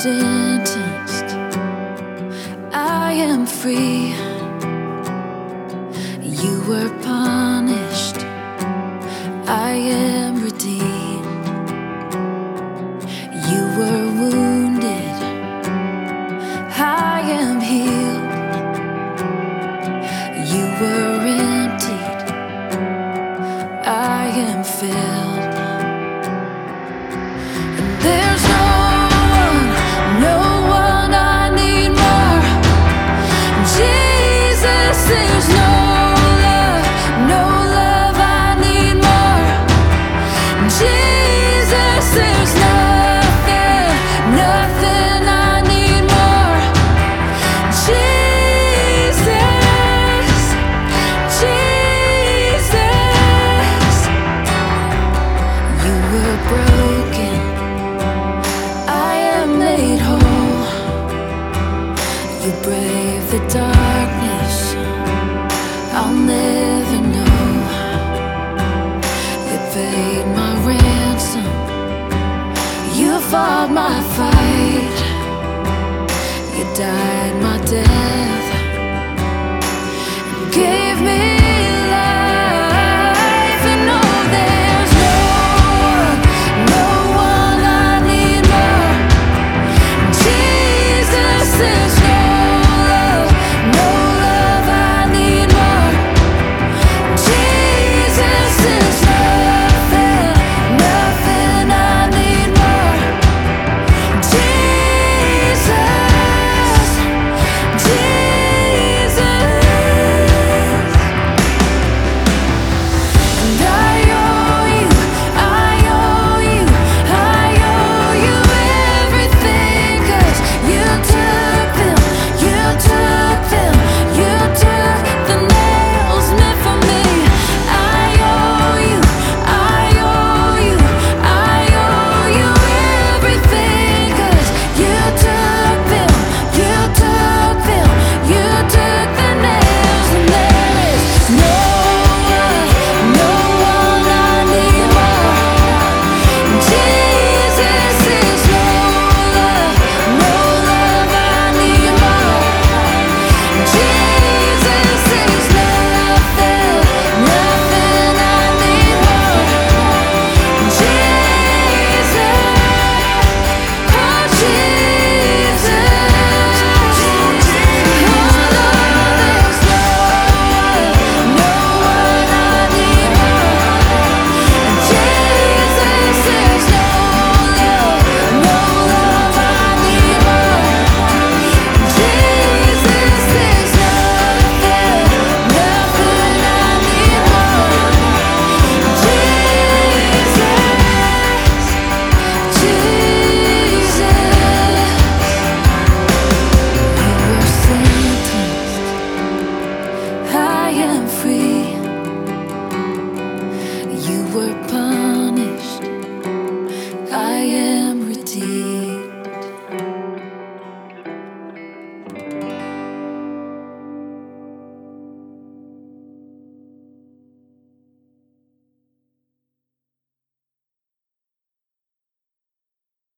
sentenced, I am free. You were punished, I am redeemed. You were wounded, I am healed. You were emptied, I am filled. And there's no one I need more. Jesus, there's no love I need more. Jesus, there's nothing I need more. Jesus, you were broken, I am made whole. You braved the darkness I'll never know. You paid my ransom, you fought my fight.